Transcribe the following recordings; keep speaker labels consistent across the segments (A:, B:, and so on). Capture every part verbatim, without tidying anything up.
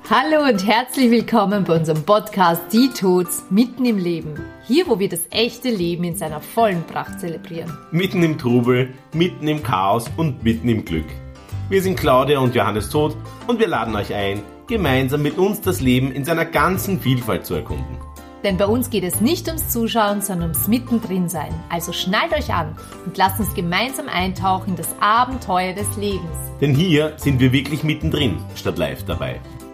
A: Hallo und herzlich willkommen bei unserem Podcast Die Tots mitten im Leben. Hier, wo wir das echte Leben in seiner vollen Pracht zelebrieren.
B: Mitten im Trubel, mitten im Chaos und mitten im Glück. Wir sind Claudia und Johannes Todt und wir laden euch ein, gemeinsam mit uns das Leben in seiner ganzen Vielfalt zu erkunden.
A: Denn bei uns geht es nicht ums Zuschauen, sondern ums Mittendrin-Sein. Also schnallt euch an und lasst uns gemeinsam eintauchen in das Abenteuer des Lebens.
B: Denn hier sind wir wirklich mittendrin, statt live dabei.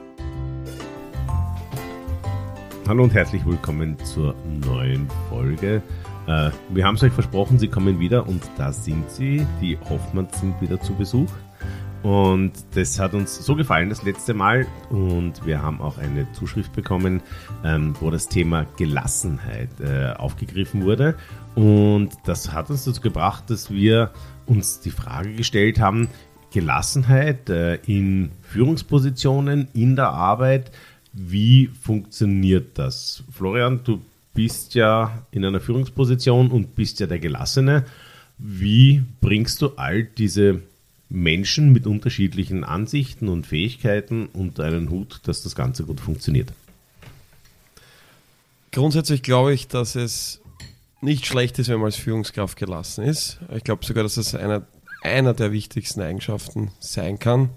B: Hallo und herzlich willkommen zur neuen Folge. Äh, wir haben es euch versprochen, sie kommen wieder und da sind sie. Die Hoffmanns sind wieder zu Besuch. Und das hat uns so gefallen das letzte Mal und wir haben auch eine Zuschrift bekommen, ähm, wo das Thema Gelassenheit äh, aufgegriffen wurde. Und das hat uns dazu gebracht, dass wir uns die Frage gestellt haben, Gelassenheit äh, in Führungspositionen, in der Arbeit, wie funktioniert das? Florian, du bist ja in einer Führungsposition und bist ja der Gelassene. Wie bringst du all diese Menschen mit unterschiedlichen Ansichten und Fähigkeiten unter einen Hut, dass das Ganze gut funktioniert?
C: Grundsätzlich glaube ich, dass es nicht schlecht ist, wenn man als Führungskraft gelassen ist. Ich glaube sogar, dass es einer, einer der wichtigsten Eigenschaften sein kann,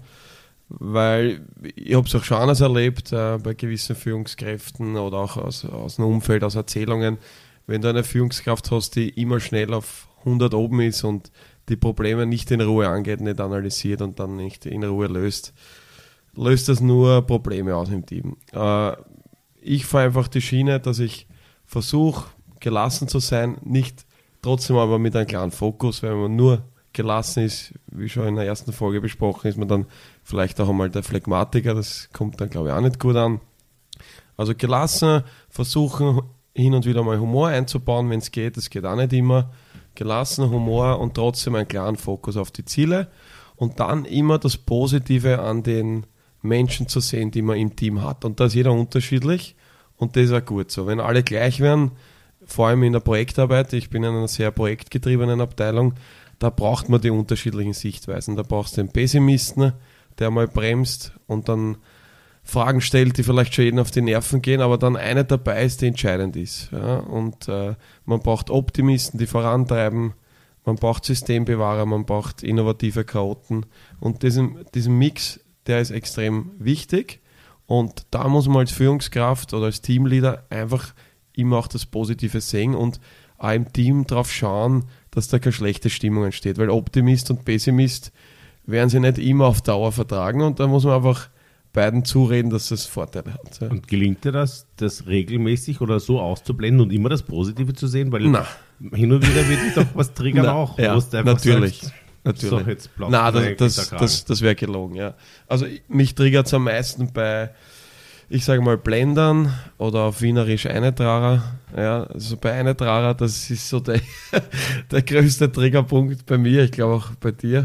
C: weil ich habe es auch schon anders erlebt äh, bei gewissen Führungskräften oder auch aus, aus einem Umfeld, aus Erzählungen, wenn du eine Führungskraft hast, die immer schnell auf hundert oben ist und die Probleme nicht in Ruhe angeht, nicht analysiert und dann nicht in Ruhe löst, löst das nur Probleme aus im Team. Äh, ich fahre einfach die Schiene, dass ich versuche, gelassen zu sein, nicht trotzdem aber mit einem klaren Fokus. Wenn man nur gelassen ist, wie schon in der ersten Folge besprochen, ist man dann vielleicht auch einmal der Phlegmatiker, das kommt dann glaube ich auch nicht gut an. Also gelassen, versuchen hin und wieder mal Humor einzubauen, wenn es geht, das geht auch nicht immer. Gelassener Humor und trotzdem einen klaren Fokus auf die Ziele und dann immer das Positive an den Menschen zu sehen, die man im Team hat. Und da ist jeder unterschiedlich und das ist auch gut so. Wenn alle gleich wären, vor allem in der Projektarbeit, ich bin in einer sehr projektgetriebenen Abteilung, da braucht man die unterschiedlichen Sichtweisen. Da brauchst du den Pessimisten, der mal bremst und dann Fragen stellt, die vielleicht schon jeden auf die Nerven gehen, aber dann eine dabei ist, die entscheidend ist. Ja? Und äh, man braucht Optimisten, die vorantreiben, man braucht Systembewahrer, man braucht innovative Chaoten. Und diesen, diesen Mix, der ist extrem wichtig. Und da muss man als Führungskraft oder als Teamleader einfach immer auch das Positive sehen und auch im Team darauf schauen, dass da keine schlechte Stimmung entsteht. Weil Optimist und Pessimist werden sie nicht immer auf Dauer vertragen und da muss man einfach beiden zureden, dass es Vorteile hat. Ja.
B: Und gelingt dir das, das regelmäßig oder so auszublenden und immer das Positive zu sehen? Weil
C: Na.
B: hin und wieder wird dich doch was triggern
C: Na,
B: auch.
C: Ja, natürlich.
B: Sagst,
C: natürlich.
B: So, jetzt
C: Nein, das, das, das, das wäre gelogen. Ja. Also mich triggert es am meisten bei, ich sage mal, Blendern oder auf Wienerisch Einetrarer. Ja, also bei Einetrarer, das ist so der, der größte Triggerpunkt bei mir, ich glaube auch bei dir.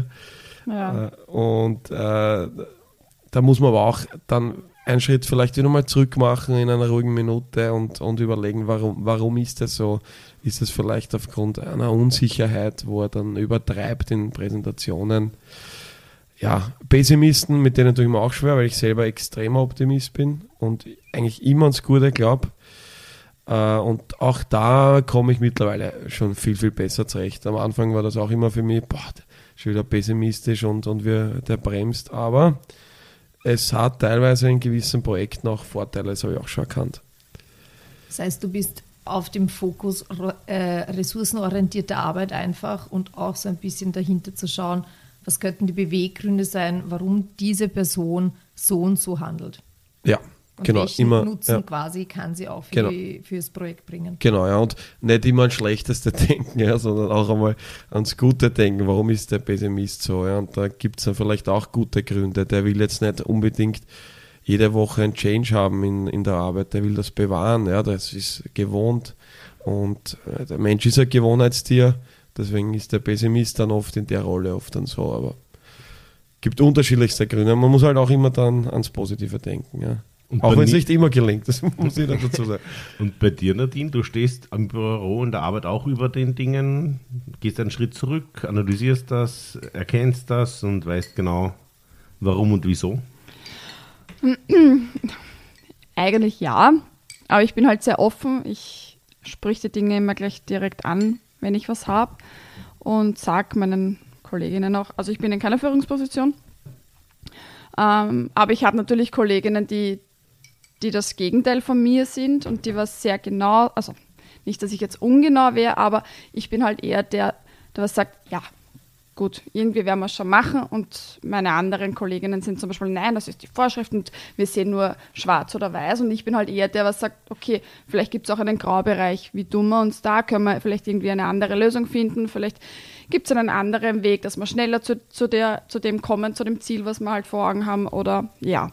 C: Ja. Und äh, da muss man aber auch dann einen Schritt vielleicht wieder mal zurück machen in einer ruhigen Minute und, und überlegen, warum, warum ist das so? Ist es vielleicht aufgrund einer Unsicherheit, wo er dann übertreibt in Präsentationen? Ja, Pessimisten, mit denen tue ich mir auch schwer, weil ich selber extremer Optimist bin und eigentlich immer ans Gute glaube. Äh, und auch da komme ich mittlerweile schon viel, viel besser zurecht. Am Anfang war das auch immer für mich, boah, schon wieder pessimistisch und, und wir, der bremst, aber es hat teilweise in gewissen Projekten auch Vorteile, das habe ich auch schon erkannt.
A: Das heißt, du bist auf dem Fokus äh, ressourcenorientierter Arbeit einfach und auch so ein bisschen dahinter zu schauen, was könnten die Beweggründe sein, warum diese Person so und so handelt.
C: Ja,
A: und
C: genau.
A: welchen
C: Immer,
A: Nutzen
C: ja.
A: quasi kann sie auch für,
C: genau.
A: die, für das Projekt bringen.
C: Genau, ja, und nicht immer ans Schlechteste denken, ja, sondern auch einmal ans Gute denken. Warum ist der Pessimist so? Ja? Und da gibt es dann vielleicht auch gute Gründe. Der will jetzt nicht unbedingt jede Woche einen Change haben in, in der Arbeit. Der will das bewahren. Ja? Das ist gewohnt. Und äh, der Mensch ist ein Gewohnheitstier. Deswegen ist der Pessimist dann oft in der Rolle oft dann so. Aber es gibt unterschiedlichste Gründe. Man muss halt auch immer dann ans Positive denken, ja. Und auch wenn es nicht immer gelingt, das muss ich dazu sagen.
B: Und bei dir, Nadine, du stehst am Büro in der Arbeit auch über den Dingen, gehst einen Schritt zurück, analysierst das, erkennst das und weißt genau, warum und wieso?
D: Eigentlich ja, aber ich bin halt sehr offen. Ich sprich die Dinge immer gleich direkt an, wenn ich was habe und sage meinen Kolleginnen auch, also ich bin in keiner Führungsposition, ähm, aber ich habe natürlich Kolleginnen, die, die das Gegenteil von mir sind und die was sehr genau, also nicht, dass ich jetzt ungenau wäre, aber ich bin halt eher der, der was sagt, ja, gut, irgendwie werden wir es schon machen und meine anderen Kolleginnen sind zum Beispiel, nein, das ist die Vorschrift und wir sehen nur schwarz oder weiß und ich bin halt eher der, was sagt, okay, vielleicht gibt es auch einen Graubereich, wie tun wir uns da, können wir vielleicht irgendwie eine andere Lösung finden, vielleicht gibt es einen anderen Weg, dass wir schneller zu, zu, der, zu dem kommen, zu dem Ziel, was wir halt vor Augen haben oder ja,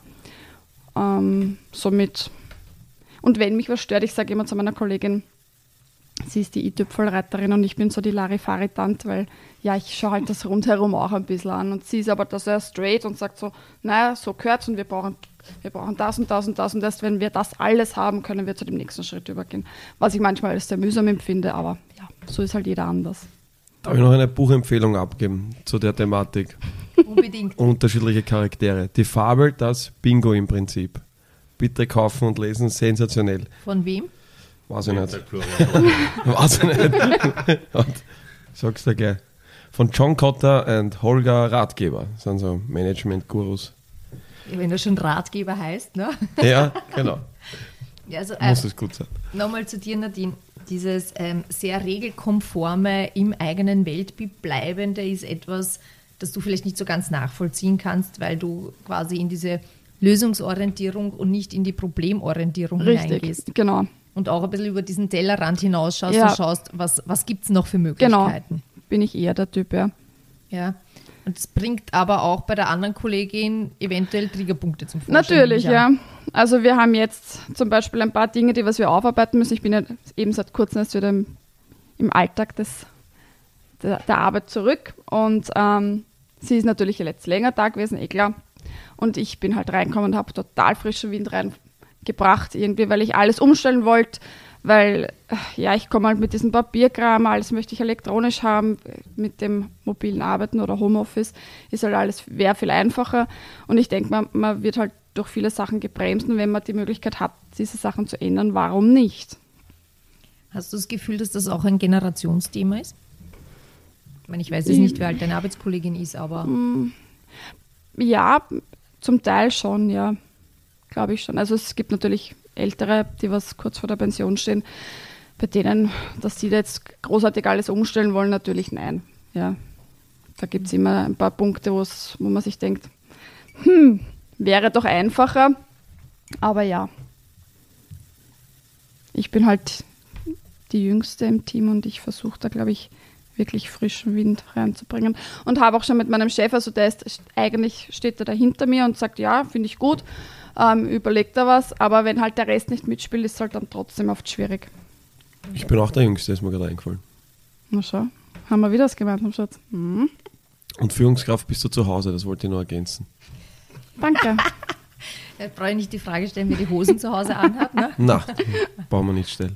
D: ähm, somit. Und wenn mich was stört, ich sage immer zu meiner Kollegin, sie ist die i-Tüpfelreiterin und ich bin so die Larifari-Tante, weil ja, ich schaue halt das rundherum auch ein bisschen an und sie ist aber da sehr straight und sagt so, naja, so gehört's und wir brauchen, wir brauchen das und das und das und erst wenn wir das alles haben, können wir zu dem nächsten Schritt übergehen. Was ich manchmal als sehr mühsam empfinde, aber ja, so ist halt jeder anders.
C: Darf ich noch eine Buchempfehlung abgeben zu der Thematik?
A: Unbedingt.
C: Unterschiedliche Charaktere. Die Fabel, das Bingo im Prinzip. Bitte kaufen und lesen, sensationell.
A: Von wem?
C: Weiß ich nicht. Weiß ich nicht. Und sag's dir gleich. Von John Cotter und Holger Ratgeber. Das sind so Management-Gurus.
A: Ja, wenn er schon Ratgeber heißt, ne?
C: Ja, genau.
A: Ja, also,
C: Muss
A: äh,
C: es gut sein.
A: Nochmal zu dir, Nadine. Dieses ähm, sehr regelkonforme, im eigenen Weltbild bleibende ist etwas, das du vielleicht nicht so ganz nachvollziehen kannst, weil du quasi in diese Lösungsorientierung und nicht in die Problemorientierung
D: Richtig,
A: hineingehst.
D: Genau.
A: Und auch ein bisschen über diesen Tellerrand hinausschaust
D: Ja.
A: und schaust, was, was gibt es noch für Möglichkeiten.
D: Genau, bin ich eher der Typ, ja.
A: Ja. Und es bringt aber auch bei der anderen Kollegin eventuell Triggerpunkte zum Vorschein.
D: Natürlich, ja. Also wir haben jetzt zum Beispiel ein paar Dinge, die was wir aufarbeiten müssen. Ich bin ja eben seit kurzem erst wieder im, im Alltag des, der, der Arbeit zurück und ähm, sie ist natürlich jetzt länger da gewesen, eh klar. Und ich bin halt reingekommen und habe total frischen Wind reingebracht, irgendwie, weil ich alles umstellen wollte, weil, ja, ich komme halt mit diesem Papierkram, alles möchte ich elektronisch haben, mit dem mobilen Arbeiten oder Homeoffice ist halt alles, wäre viel einfacher und ich denke, man, man wird halt durch viele Sachen gebremst und wenn man die Möglichkeit hat, diese Sachen zu ändern, warum nicht?
A: Hast du das Gefühl, dass das auch ein Generationsthema ist? Ich meine, ich weiß jetzt nicht, wer halt deine Arbeitskollegin ist, aber...
D: Ja, zum Teil schon, ja, glaube ich schon. Also es gibt natürlich Ältere, die was kurz vor der Pension stehen, bei denen, dass sie da jetzt großartig alles umstellen wollen, natürlich nein. Ja, da gibt es immer ein paar Punkte, wo man sich denkt, hm, wäre doch einfacher, aber ja. Ich bin halt die Jüngste im Team und ich versuche da, glaube ich, wirklich frischen Wind reinzubringen. Und habe auch schon mit meinem Chef, also der ist eigentlich steht er da hinter mir und sagt, ja, finde ich gut, ähm, überlegt er was, aber wenn halt der Rest nicht mitspielt, ist es halt dann trotzdem oft schwierig.
C: Ich bin auch der Jüngste, ist mir gerade eingefallen.
D: Na schau, haben wir wieder das gemeinsam, Schatz. Mhm.
C: Und Führungskraft bist du zu Hause, das wollte ich nur ergänzen.
D: Danke.
A: Jetzt brauche ich nicht die Frage stellen, wer die Hosen zu Hause anhat, ne?
C: Na, brauchen wir nicht stellen.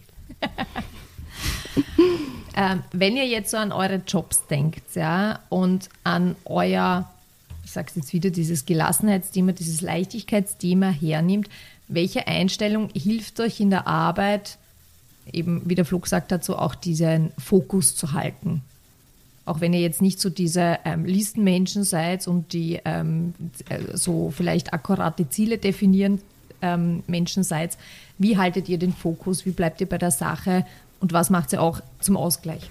A: Ähm, wenn ihr jetzt so an eure Jobs denkt, ja, und an euer, ich sage es jetzt wieder, dieses Gelassenheitsthema, dieses Leichtigkeitsthema hernimmt, welche Einstellung hilft euch in der Arbeit, eben wie der Flo gesagt hat, so auch diesen Fokus zu halten? Auch wenn ihr jetzt nicht so diese ähm, Listenmenschen seid und die ähm, so vielleicht akkurate Ziele definieren ähm, Menschen seid, wie haltet ihr den Fokus, wie bleibt ihr bei der Sache? Und was macht sie auch zum Ausgleich?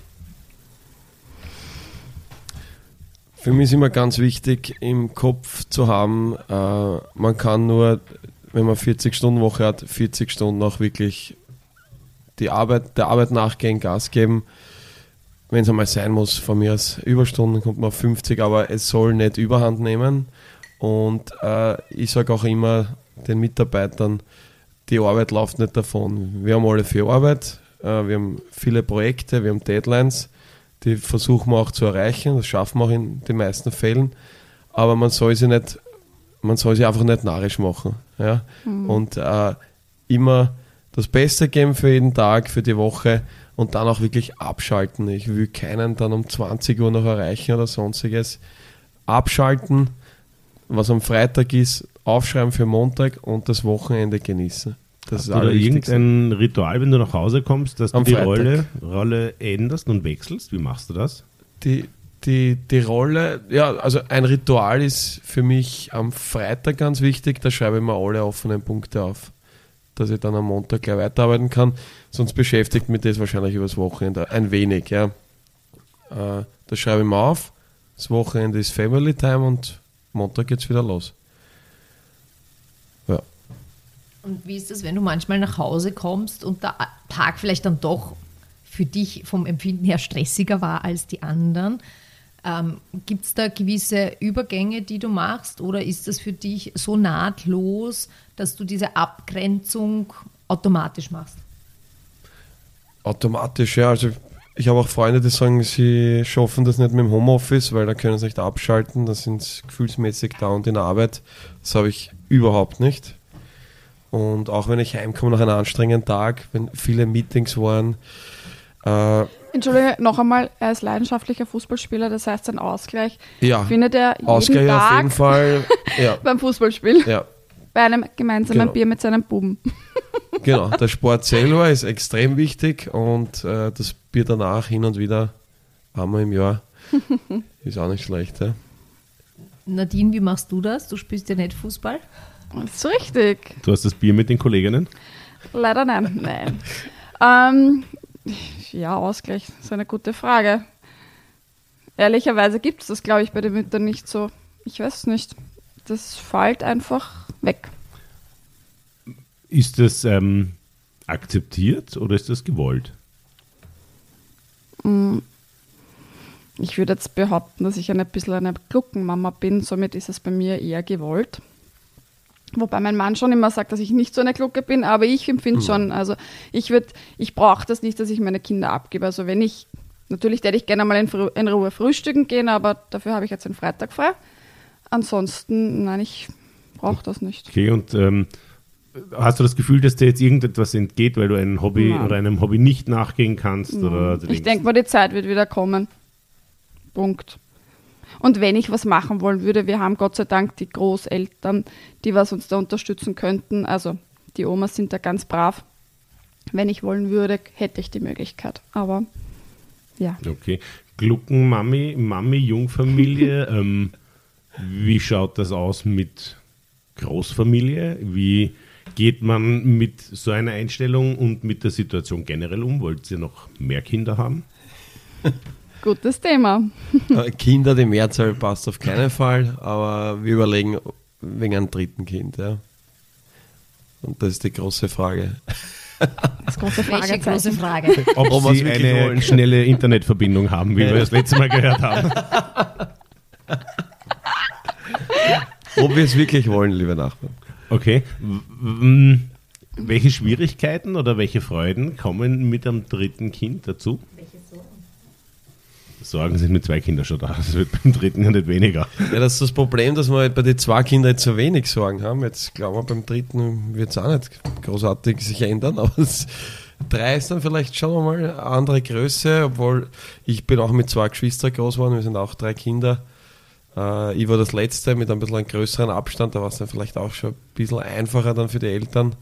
C: Für mich ist immer ganz wichtig, im Kopf zu haben, äh, man kann nur, wenn man vierzig-Stunden-Woche hat, vierzig Stunden auch wirklich die Arbeit, der Arbeit nachgehen, Gas geben. Wenn es einmal sein muss, von mir aus Überstunden, kommt man auf fünfzig, aber es soll nicht Überhand nehmen. Und äh, ich sage auch immer den Mitarbeitern, die Arbeit läuft nicht davon. Wir haben alle viel Arbeit. Wir haben viele Projekte, wir haben Deadlines, die versuchen wir auch zu erreichen, das schaffen wir auch in den meisten Fällen, aber man soll sie nicht, man soll sie einfach nicht narrisch machen. Ja? Mhm. Und äh, immer das Beste geben für jeden Tag, für die Woche und dann auch wirklich abschalten. Ich will keinen dann um zwanzig Uhr noch erreichen oder sonstiges. Abschalten, was am Freitag ist, aufschreiben für Montag und das Wochenende genießen. Das
B: Hast
C: ist
B: du da
C: Allerwichtigste.
B: irgendein Ritual, wenn du nach Hause kommst, dass du
C: Am
B: die
C: Freitag.
B: Rolle, Rolle änderst und wechselst? Wie machst du das?
C: Die, die, die Rolle, ja, also ein Ritual ist für mich am Freitag ganz wichtig, da schreibe ich mir alle offenen Punkte auf, dass ich dann am Montag gleich weiterarbeiten kann, sonst beschäftigt mich das wahrscheinlich übers Wochenende ein wenig, ja. Äh, da schreibe ich mir auf, das Wochenende ist Family Time und Montag geht's wieder los. Ja.
A: Und wie ist es, wenn du manchmal nach Hause kommst und der Tag vielleicht dann doch für dich vom Empfinden her stressiger war als die anderen? Ähm, Gibt es da gewisse Übergänge, die du machst, oder ist das für dich so nahtlos, dass du diese Abgrenzung automatisch machst?
C: Automatisch, ja. Also ich habe auch Freunde, die sagen, sie schaffen das nicht mit dem Homeoffice, weil da können sie nicht abschalten, da sind sie gefühlsmäßig da und in der Arbeit. Das habe ich überhaupt nicht. Und auch wenn ich heimkomme nach einem anstrengenden Tag, wenn viele Meetings waren. Äh,
D: Entschuldige, noch einmal, er ist leidenschaftlicher Fußballspieler, das heißt, ein Ausgleich
C: ja,
D: findet er jeden
C: Ausgleich
D: Tag
C: auf jeden Fall. Ja,
D: beim Fußballspiel,
C: ja,
D: bei einem gemeinsamen
C: Genau.
D: Bier mit seinem Buben.
C: genau. Der Sport selber ist extrem wichtig und äh, das Bier danach hin und wieder einmal im Jahr ist auch nicht schlecht. Ja.
A: Nadine, wie machst du das? Du spielst ja nicht Fußball.
D: Das ist richtig.
B: Du hast das Bier mit den Kolleginnen?
D: Leider nein. Nein. ähm, ja, Ausgleich ist eine gute Frage. Ehrlicherweise gibt es das, glaube ich, bei den Müttern nicht so. Ich weiß es nicht. Das fällt einfach weg.
B: Ist das ähm, akzeptiert oder ist das gewollt?
D: Ich würde jetzt behaupten, dass ich ein bisschen eine Gluckenmama bin, somit ist es bei mir eher gewollt. Wobei mein Mann schon immer sagt, dass ich nicht so eine Glucke bin, aber ich empfinde schon, also ich würde, ich brauche das nicht, dass ich meine Kinder abgebe. Also wenn ich, natürlich hätte ich gerne mal in, Früh, in Ruhe frühstücken gehen, aber dafür habe ich jetzt den Freitag frei. Ansonsten, nein, ich brauche das nicht.
B: Okay, und ähm, hast du das Gefühl, dass dir jetzt irgendetwas entgeht, weil du einem Hobby
D: Nein.
B: oder einem Hobby nicht nachgehen kannst? Oder du
D: Ich
B: denkst,
D: denke mal, die Zeit wird wieder kommen. Punkt. Und wenn ich was machen wollen würde, wir haben Gott sei Dank die Großeltern, die was uns da unterstützen könnten. Also die Omas sind da ganz brav. Wenn ich wollen würde, hätte ich die Möglichkeit. Aber ja.
B: Okay. Gluckenmami, Mami, Jungfamilie, ähm, wie schaut das aus mit Großfamilie? Wie geht man mit so einer Einstellung und mit der Situation generell um? Wollt ihr noch mehr Kinder haben?
D: Gutes Thema.
C: Äh, Kinder, die Mehrzahl passt auf keinen Fall, aber wir überlegen wegen einem dritten Kind. Ja. Und das ist die große Frage.
D: Das große
A: Welche
D: Fragezeichen.
A: große Frage?
B: Ob,
C: Ob wir's
B: sie
C: wirklich
B: eine
C: wollen.
B: schnelle Internetverbindung haben, wie wir das letzte Mal gehört haben.
C: Ob wir es wirklich wollen, liebe Nachbarn.
B: Okay. W- w- Welche Schwierigkeiten oder welche Freuden kommen mit einem dritten Kind dazu? Sorgen sind mit zwei Kindern schon da. Das wird beim dritten ja nicht weniger.
C: Ja, das ist das Problem, dass wir halt bei den zwei Kindern jetzt so wenig Sorgen haben. Jetzt glauben wir, beim dritten wird es auch nicht großartig sich ändern, aber das drei ist dann vielleicht schon einmal eine andere Größe, obwohl ich bin auch mit zwei Geschwistern groß geworden, wir sind auch drei Kinder. Äh, ich war das Letzte mit ein bisschen einem größeren Abstand, da war es dann vielleicht auch schon ein bisschen einfacher dann für die Eltern.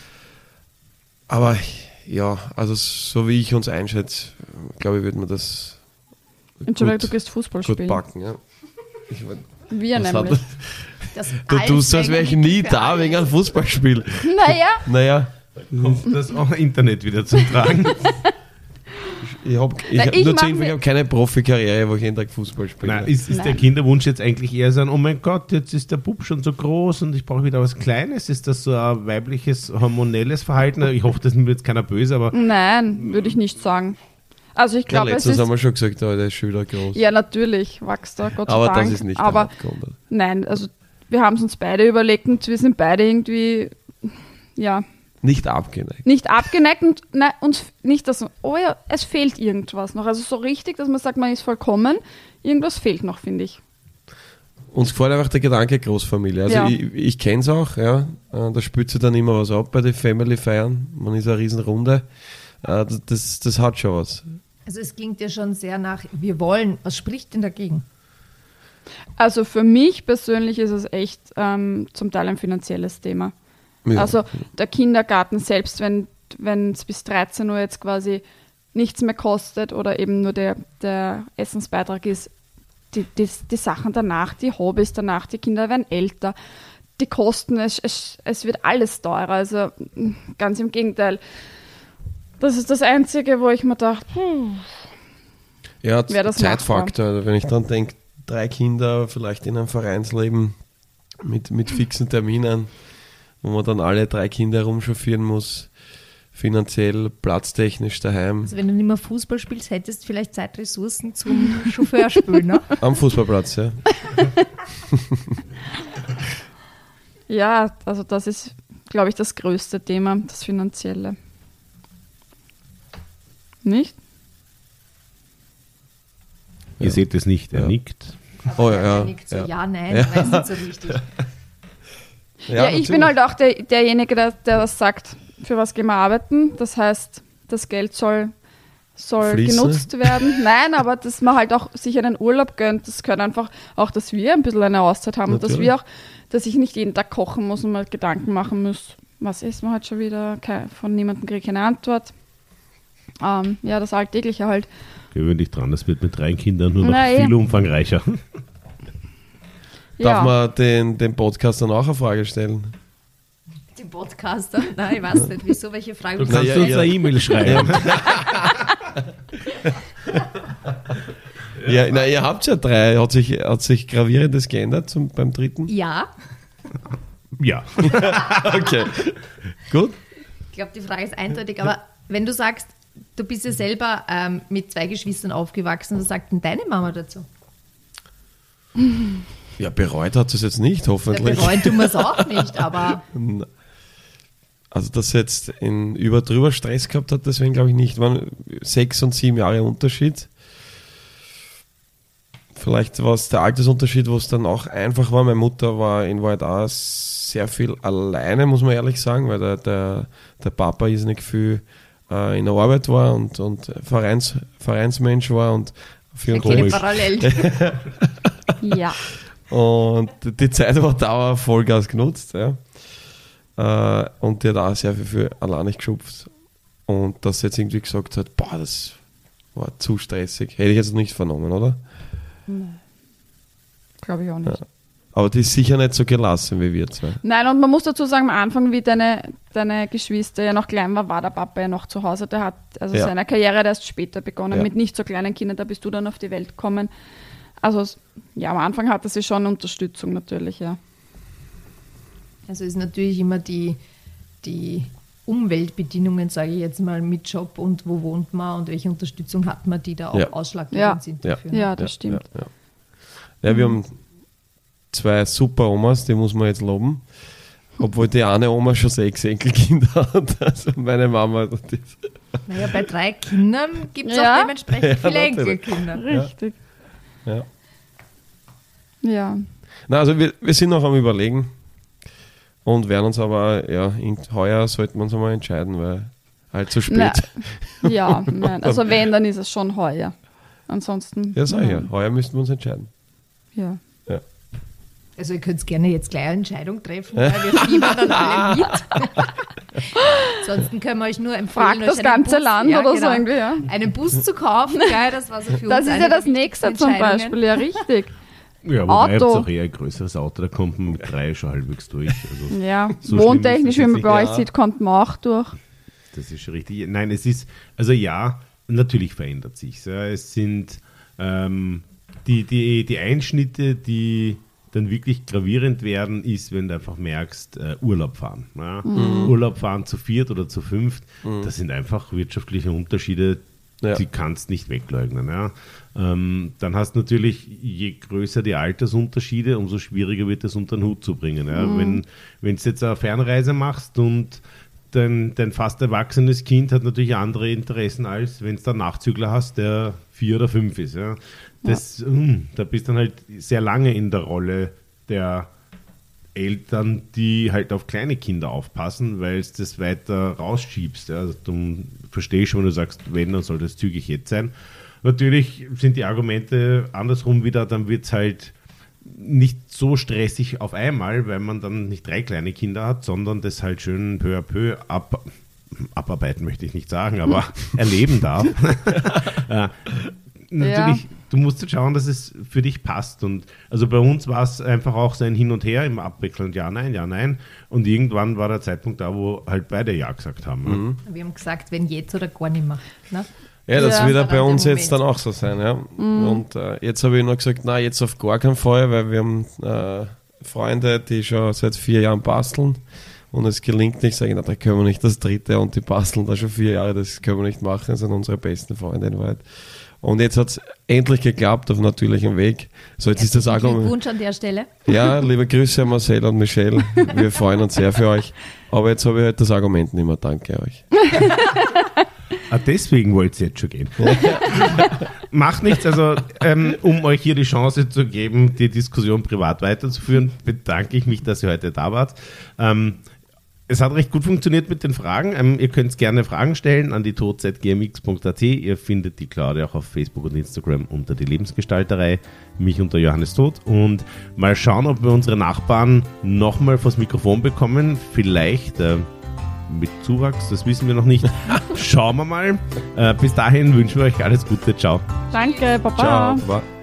C: Aber ja, also so wie ich uns einschätze, glaube ich, würde man das
D: Entschuldigung,
C: gut,
D: du gehst Fußball
C: gut
D: spielen.
C: backen. Ja. Ich,
D: Wir
C: was hat
D: nämlich.
A: Das
C: Du tust, als wäre ich nie
A: für
C: da
A: alle.
C: wegen einem Fußballspiel.
D: Naja,
C: Naja,
B: Kommt das auch Internet wieder zum Tragen?
C: ich habe ich
D: Na,
C: hab
D: ich
C: nur
D: mach
C: zu Info, ich
D: mir-
C: habe keine Profikarriere, wo ich jeden Tag Fußball spiele.
B: Nein, ist, ist der
D: Nein.
B: Kinderwunsch jetzt eigentlich eher so ein, oh mein Gott, jetzt ist der Bub schon so groß und ich brauche wieder was Kleines? Ist das so ein weibliches, hormonelles Verhalten? Ich hoffe, das nimmt jetzt keiner böse, aber
D: nein, würde ich nicht sagen. Also ich
C: ja,
D: glaube, es
C: letztens
D: ist...
C: haben wir schon gesagt, oh, der ist schon wieder groß.
D: Ja, natürlich, wächst er, Gott sei
C: aber
D: Dank.
C: das ist nicht
D: Aber
C: der Hauptgrund.
D: nein, also wir haben es uns beide überlegt und wir sind beide irgendwie, ja,
C: Nicht abgeneigt.
D: nicht abgeneigt und nein, uns nicht, dass, oh ja, es fehlt irgendwas noch. Also so richtig, dass man sagt, man ist vollkommen, irgendwas fehlt noch, finde ich.
C: Uns gefällt einfach der Gedanke Großfamilie. Also
D: Ja.
C: ich, ich kenne es auch, ja. Äh, Da spürt sich dann immer was ab bei den Family-Feiern. Man ist eine Riesenrunde. Äh, Das, das, das hat schon was.
A: Also es klingt ja schon sehr nach, wir wollen. Was spricht denn dagegen?
D: Also für mich persönlich ist es echt ähm, zum Teil ein finanzielles Thema.
C: Ja.
D: Also der Kindergarten, selbst wenn es bis dreizehn Uhr jetzt quasi nichts mehr kostet oder eben nur der, der Essensbeitrag ist, die, die, die Sachen danach, die Hobbys danach, die Kinder werden älter, die Kosten, es, es, es wird alles teurer. Also ganz im Gegenteil. Das ist das Einzige, wo ich mir dachte, hm,
C: Ja,
D: Wäre das
C: Zeitfaktor. Also wenn ich dann denke, drei Kinder vielleicht in einem Vereinsleben mit, mit fixen Terminen, wo man dann alle drei Kinder herumchauffieren muss, finanziell, platztechnisch daheim.
A: Also wenn du nicht mehr Fußball spielst, hättest du vielleicht Zeitressourcen zum Chauffeurspielen, ne?
C: Am Fußballplatz, ja.
D: ja, also das ist, glaube ich, das größte Thema, das Finanzielle. Nicht?
B: Ihr
C: Ja.
B: seht es nicht, er
C: Ja.
B: nickt.
C: Oh ja,
A: Er
C: ja.
A: nickt so,
C: ja.
A: ja, nein,
C: Ja.
A: weiß nicht so richtig.
D: Ja, ich bin halt auch der, derjenige, der, der das sagt, für was gehen wir arbeiten. Das heißt, das Geld soll, soll
C: Fließen.
D: genutzt werden. Nein, aber dass man halt auch sich einen Urlaub gönnt, das gehört einfach auch, dass wir ein bisschen eine Auszeit haben und dass
C: Natürlich.
D: wir auch, dass ich nicht jeden Tag kochen muss und mal Gedanken machen muss, was ist man halt schon wieder, Kein, von niemandem kriege ich eine Antwort. Ähm, ja, das Alltägliche halt.
B: Gewöhn dich dran, das wird mit drei Kindern nur noch
D: Na eh.
B: viel umfangreicher.
C: Darf
D: Ja.
C: man den, den Podcast dann auch eine Frage stellen?
A: Die Podcaster? Nein, ich weiß nicht, wieso, welche Frage.
B: Du
C: Na,
B: kannst
C: ja,
B: uns
C: ja.
B: eine E-Mail schreiben.
C: Ja, na, ihr habt ja drei. Hat sich, hat sich Gravierendes geändert zum, beim dritten?
A: Ja,
B: Ja.
C: Okay. Gut.
A: ich glaube, die Frage ist eindeutig, aber wenn du sagst, du bist ja selber ähm, mit zwei Geschwistern aufgewachsen, was sagt denn deine Mama dazu?
C: Ja, bereut hat es jetzt nicht,
A: Ja,
C: hoffentlich.
A: bereuen tun wir es auch nicht, aber
C: Also, dass sie jetzt in über drüber Stress gehabt hat, deswegen glaube ich nicht. Waren sechs und sieben Jahre Unterschied. Vielleicht war es der Altersunterschied, wo es dann auch einfach war. Meine Mutter war in Wahrheit auch sehr viel alleine, muss man ehrlich sagen, weil der, der, der Papa ist nicht viel äh, in der Arbeit war und, und Vereins, Vereinsmensch war und für und
A: keine
C: komisch.
A: Parallel.
D: Ja.
C: Und die Zeit war Dauer Vollgas genutzt. Ja. Äh, und die hat auch sehr viel für alleine geschupft. Und dass sie jetzt irgendwie gesagt hat, boah, das war zu stressig. Hätte ich jetzt nicht vernommen, oder?
D: Glaube ich auch nicht.
C: Ja. Aber die ist sicher nicht so gelassen wie wir zwei.
D: Nein, und man muss dazu sagen, am Anfang, wie deine, deine Geschwister ja noch klein war, war der Papa ja noch zu Hause. Der hat also
C: Ja.
D: seine Karriere hat erst später begonnen,
C: Ja.
D: mit nicht so kleinen Kindern, da bist du dann auf die Welt gekommen. Also es- ja, am Anfang hatte sie schon Unterstützung natürlich, ja.
A: Also ist natürlich immer die, die Umweltbedingungen, sage ich jetzt mal, mit Job und wo wohnt man und welche Unterstützung hat man, die da auch
C: Ja.
A: ausschlaggebend
D: Ja.
A: sind
C: Ja.
A: dafür.
D: Ja, das stimmt.
C: Ja, ja. ja, wir haben zwei super Omas, die muss man jetzt loben. Obwohl die eine Oma schon sechs Enkelkinder hat. Also meine Mama. Das ist,
A: Naja, bei drei Kindern gibt es
D: Ja.
A: auch dementsprechend
C: Ja,
A: viele
C: natürlich.
A: Enkelkinder.
D: Richtig.
C: ja.
D: Ja.
C: Na, also wir, wir sind noch am Überlegen und werden uns aber, ja, in, heuer sollten wir uns einmal entscheiden, weil halt zu spät.
D: Na, ja, nein. Also wenn, dann ist es schon heuer. Ansonsten.
C: Ja, sag ich ja.
D: mhm.
C: Heuer müssten wir uns entscheiden.
D: Ja.
C: Ja.
A: Also ihr könnt gerne jetzt gleich eine Entscheidung treffen, weil wir fiebern dann alle mit. Ansonsten können wir euch nur empfehlen,
D: Fragt
A: euch
D: das
A: einen
D: ganze
A: Bus,
D: Land
A: ja,
D: oder
A: genau,
D: so irgendwie, ja.
A: einen Bus zu kaufen. Geil, das war so für
D: Das
A: uns
D: ist
A: eine
D: ja
A: der
D: das nächste
A: wichtigsten
D: zum
A: Entscheidungen.
D: Beispiel, ja, richtig.
B: Ja, wobei ihr
D: Auto.
B: habt auch eher ein größeres Auto, da kommt man mit drei schon halbwegs durch. Also
D: Ja,
B: So
D: wohntechnisch, wie
B: schlimm
D: man
B: ist es
D: bei
B: jetzt
D: euch
C: nicht.
D: sieht, kommt man auch durch.
B: das ist schon richtig. Nein, es ist, also ja, natürlich verändert sich ja. Es sind ähm, die, die, die Einschnitte, die dann wirklich gravierend werden, ist, wenn du einfach merkst, äh, Urlaub fahren. Ja? Urlaub fahren zu viert oder zu fünft, das sind einfach wirtschaftliche Unterschiede,
C: Ja.
B: die kannst nicht wegleugnen. Ja? Ähm, dann hast du natürlich, je größer die Altersunterschiede, umso schwieriger wird es unter den Hut zu bringen. Ja? Wenn wenn du jetzt eine Fernreise machst und dein, dein fast erwachsenes Kind hat natürlich andere Interessen, als wenn du dann einen Nachzügler hast, der vier oder fünf ist. Ja? Das, mm, da bist du dann halt sehr lange in der Rolle der Eltern, die halt auf kleine Kinder aufpassen, weil es das weiter rausschiebst. Ja? Also du verstehst schon, wenn du sagst, wenn, dann soll das zügig jetzt sein. Natürlich sind die Argumente andersrum wieder, dann wird es halt nicht so stressig auf einmal, weil man dann nicht drei kleine Kinder hat, sondern das halt schön peu à peu ab, abarbeiten möchte ich nicht sagen, aber erleben darf. äh, natürlich, ja. Du musst jetzt schauen, dass es für dich passt. Und also bei uns war es einfach auch so ein Hin und Her im Abwechselnd, ja, nein, ja, nein. Und irgendwann war der Zeitpunkt da, wo halt beide ja gesagt haben.
A: Mhm. Ne? Wir haben gesagt, wenn jetzt oder gar nicht mehr. Ne?
C: Ja, das ja, wird bei uns jetzt dann auch so sein. Ja. Mhm. Und äh, jetzt habe ich noch gesagt, na jetzt auf gar keinen Fall, weil wir haben äh, Freunde, die schon seit vier Jahren basteln. Und es gelingt nicht, sage ich, na, da können wir nicht das dritte und die basteln da schon vier Jahre, das können wir nicht machen, das sind unsere besten Freunde in Wahrheit. Und jetzt hat es endlich geklappt auf natürlichem Weg. So, jetzt ist das Argument.
A: Glückwunsch an der Stelle.
C: Ja, liebe Grüße an Marcel und Michelle. Wir freuen uns sehr für euch. Aber jetzt habe ich halt das Argument nicht mehr. Danke euch.
B: Ah, deswegen wollt ihr jetzt schon gehen. Macht nichts, also ähm, um euch hier die Chance zu geben, die Diskussion privat weiterzuführen, bedanke ich mich, dass ihr heute da wart. Ähm, Es hat recht gut funktioniert mit den Fragen. Ähm, ihr könnt gerne Fragen stellen an die tod at g m x punkt a t. Ihr findet die Claudia auch auf Facebook und Instagram unter die Lebensgestalterei, mich unter Johannes Tod. Und mal schauen, ob wir unsere Nachbarn nochmal vors Mikrofon bekommen. Vielleicht äh, mit Zuwachs, das wissen wir noch nicht. Schauen wir mal. Äh, bis dahin wünschen wir euch alles Gute. Ciao.
D: Danke, Papa.
C: Ciao, Papa.